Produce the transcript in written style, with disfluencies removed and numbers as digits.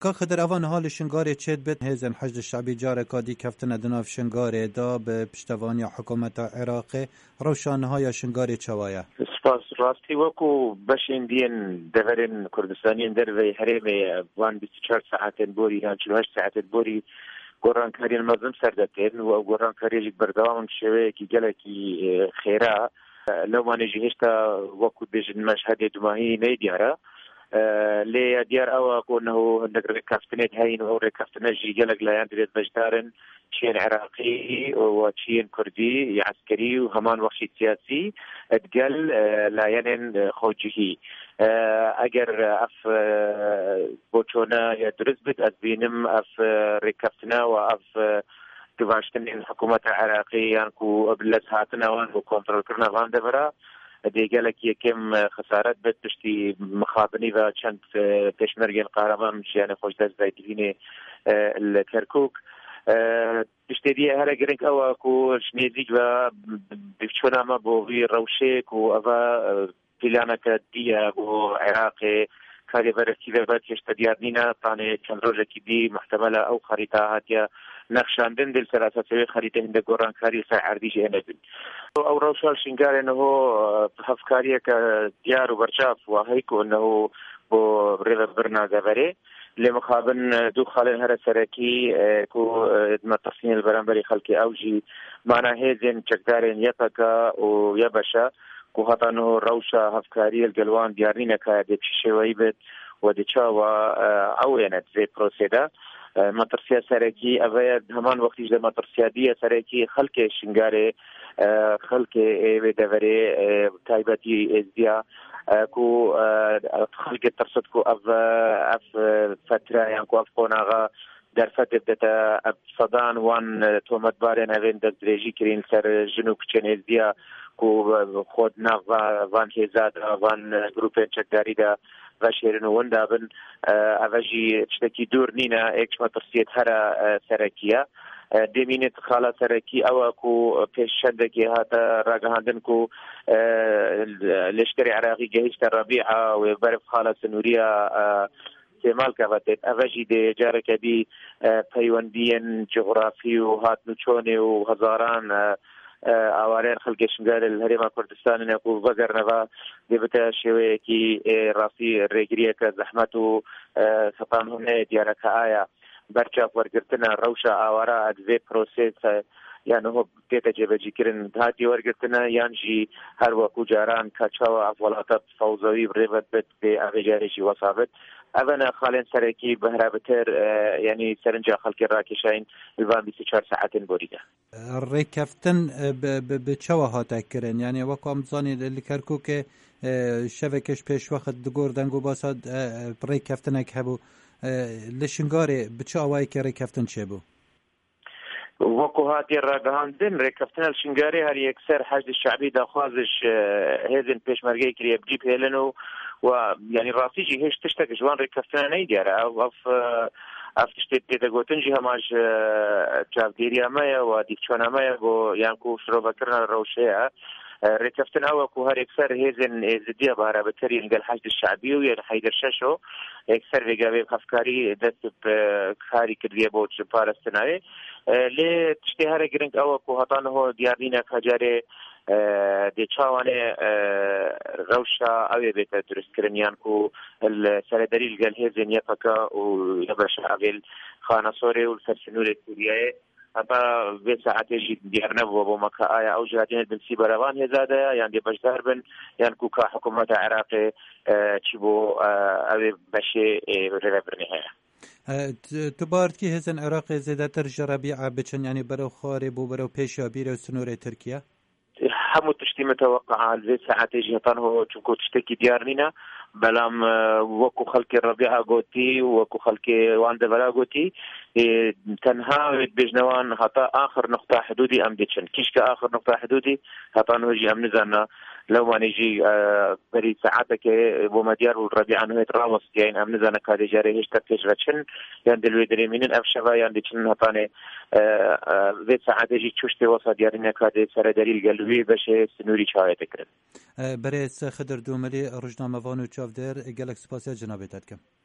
که خدر اوان حال شنگاری چید بید هیزن حشد الشعبی جاره کادی کفتن ادناف شنگاری دا به پشتوانی حکومت عراق روشانهای شنگاری چوایا سپاس راستی وکو بشین دین دورین کردستانین در وی حریم وان 24 ساعت بوری یا 48 ساعت بوری گۆڕانکاری مەزم سەردەکەن و گۆڕانکاریێکی بەردەوام شێوەیەکی گەلێکی خێرا لەوانێژی هێشتا وەکو بێژن مەشهەدێ دوماهی نەی دیارە لێ دیار ئەوە کۆنەوە هەندێک ڕێککەفتنێت هەین و ڕێککەفتنەژی گەلێک لایەن درێت بەشدارن چین عراقی و چین کوردی یا عسکری و هەمان وەخشی سیاسی ئەدگەل لایەنێن خۆجیهی ئەگەر ئەف بۆ چۆنە یا درست بێت ئەدبینم ئەف ڕێککەفتنە و ئەف گڤاشتنین حکوومەتە عراقی یان و لەس هاتنەوان و کۆنتڕۆلکردنەوان دەبرا دێگەلێکی یەکێم خسارەت بێت پشتی مخابنی و چەند پێشمەرگێن قارەمان ژیانە خۆش دەست دایدبینێ لە کەرکووک پشتێدی هەرە گرنگ ئەوە و شنێزیک بە بچۆنامە بۆ وی ڕەوشێک و ئەوە پیلانەکە دیە بۆ عێراقێ کاری بەرەکی دەبێت هێشتا دیار نینە تانێ چەند ڕۆژێکی دی محتەمەلە ئەو خەریتە هاتیە نەخشاندن دل سەراسەتەوەی خەریتە هەندێک گۆڕانکاری سای عەردیش هێنەبن ئەو ڕەوشە شنگارێنەوە هەفکاریەکە دیار و بەرچاف و هەیکۆنەوە بۆ ڕێبەرنا دەبەرێ لێ مخابن دوو خاڵێن هەرە سەرەکی و مەتەسینە بەرامبەری خەڵکی ئەوژی مانە هێزێن چەکدارێن یەکەکە و یە بەشە و هەتانەوە ڕەوشە هەفکاریە گەلوان دیارنینەکە دێکی شێوەی بێت و دێچاوە ئەوێنێت vê پرۆسێدا مەترسیە سەرەکی ئەوەیە هەمان وەختیش لە مەترسیادیە سەرەکی خەڵکێ شنگارێ خەڵکێ ئێوێ دەڤەرێ تایبەتی ئێزدیا کو خەڵکێ ترسد کو ئەف فترە یان کو ئەف قۆناغا دەرفەتێ بدەتە سەدان وان تۆمەتبارێن ئەوێن دەست درێژی کرین سەر ژن و کچێن ئێزدیا و خود ناو وان هێزاد وان گروپێن چەکداریدا بەشێرن و وندا بن ئەڤەژی شتێکی دوور نینە ئێکش مەترسیێت هەرە سەرەکیە دێمینێت خاڵە سەرەکی ئەوە و پێش شەندێکی هاتە ڕاگەهاندن و لەشکری عراقی گەهیشتە ڕەبیعە و بەرف خاڵە سنووریە استعمال کەواتێت ئەڤەژی دێ جارێکە دی پەیوەندیەن جغرافی و هاتن و چۆنێ و هەزاران ئاوارەیان خەڵکی شنگارە لە هەرێما کوردستانن و بەگەرنەوە دەبێتە شێوەیەکی ڕاستی ڕێگریەکە زەحمەت و سەپان هەیە دیارەکە ئایا بەرچاو وەرگرتنە ڕەوشە ئاوارە ئەدوێ پرۆسێس یانەوە بێتە جێبەجیکردن هاتی وەرگرتنە یانژی هەر وەکو جاران کاچاوە ئەفوڵاتە فەوزەوی بڕێبەت بێت بێ ئاڤێجارێکی وەسابێت ئەڤەنە خاڵێن سەرەکی بەهرابتر ینی سەرنجا خەڵکی ڕاکێشاین لڤان 24 ساعتن بۆریدا ڕێککەفتن بچەوە هاتەکردن یعنی وەکو ئەم بزانێت لە کەرکووکێ شەوێکش پێشوەخت دگۆردەنگ و باسە ڕێککەفتنێک هەبوو لە شنگارێ بچ ئەوایکە ڕێککەفتن چێ بوو وەکو هاتی ڕاگەهاندن ڕێککەفتنە شنگارێ هەر یەکسەر حەشد الشعبی داخوازش هێزن پێشمەرگەی کریە بجی پێلن و ینی ڕاستیجی هێش تشتێک ژوان ڕێککەفتنە نەی دیارە ئەف تشتێک پێدەگوتنجی هەماش چاودێریامەیە و دیکچۆنامەیە بۆ یانکو شرۆڤەکردنە ڕەوشەیە ڕێککەفتن ئەوەکو هەر یەکسەر هێزن ئێزدیە بارابەتەری لەگەڵ حەشد الشعبی و یان حەیدەر شەشۆ یەکسەر وێگاوێ هەفکاری دەست کاری کردیە بۆ پاراستناوێ لێ تشتێ هەرە گرنگ ئەوەکو هەتانەوە دیارنینە کەجارێ دێچاوانێ ڕەوشە ئەوێ بێتە دروستکردن یان و سەرەدەری لەگەڵ هێزن یەکەکە و لەبەشە ئەوێل خانەسۆرێ و سەرسنوورێ سووریایە هەتا وێ ساعتێژی دیار نەبووە بۆ مەکە ئایا ئەو ژادێنێت بنسی بەرەوان هێزادەیە یان دێ بەشدار بن یان کوکا حکوومەتە عێراقێ چی بۆ ئەوێ بەشێ ڕێبەرنی هەیە تو باردکی هێزن عێراقی زێدەتر ژە ڕەبیعە بچن ینی بەرەو خوارێ بوو بەرەو پێشیا بیرە و سنوورێ تورکیا هەموو تشتی متوقعە لێ ساعتێژی هەتانەوە چونکۆ تشتێکی دیار نینە بەڵام وەکو خەڵکی ڕەبیعە گوتی وەکو خەڵکی وان دەڤەرا گوتی تەنها بێژنەوان هەتا ئاخر نقطە حدودی ئەم دێچن کیشکە ئاخر نقطە حدودی هەتانەوەژی ئەم نزانە لەوانێژی بەری ساعتێکێ بۆ مەدیار و ڕەبیعە نوێت ڕاوەستیاین ئەم نزانە کاتێژارێ هێشتا پێش ڕەچن یان دەلوێ دەرێمینن ئەف شەڤە یان دێچن هەتانێ وێ ساعتێژی چوشتێ وەسا دیارینە کاتێ سەرەدەری لەگەلوێ بەشێ سنووری چاوێتەکردن بەرێز خدر دوومەلی ڕۆژنامەوان و چاودێر گەلێک سوپاسیە جنابێتت کەم